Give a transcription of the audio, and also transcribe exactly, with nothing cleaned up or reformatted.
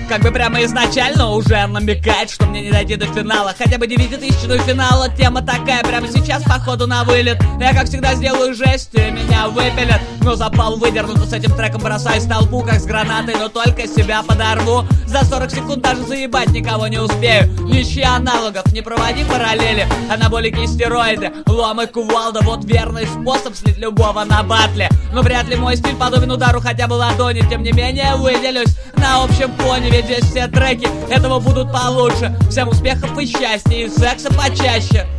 Как бы прямо изначально уже намекает, что мне не дойти до финала. Хотя бы девятитысячную финала, тема такая. Прямо сейчас походу на вылет. Я как всегда сделаю жесть, и меня выпилят. Но запал выдернуто, с этим треком бросаюсь в толпу, как с гранатой, но только себя подорву. За сорок секунд даже заебать никого не успею. Ищи аналогов, не проводи параллели. Анаболики и стероиды, лом и кувалда. Вот верный способ слить любого на батле. Но вряд ли мой стиль подобен удару хотя бы ладони. Тем не менее выделюсь на общем фоне, ведь здесь все треки этого будут получше. Всем успехов и счастья, и секса почаще.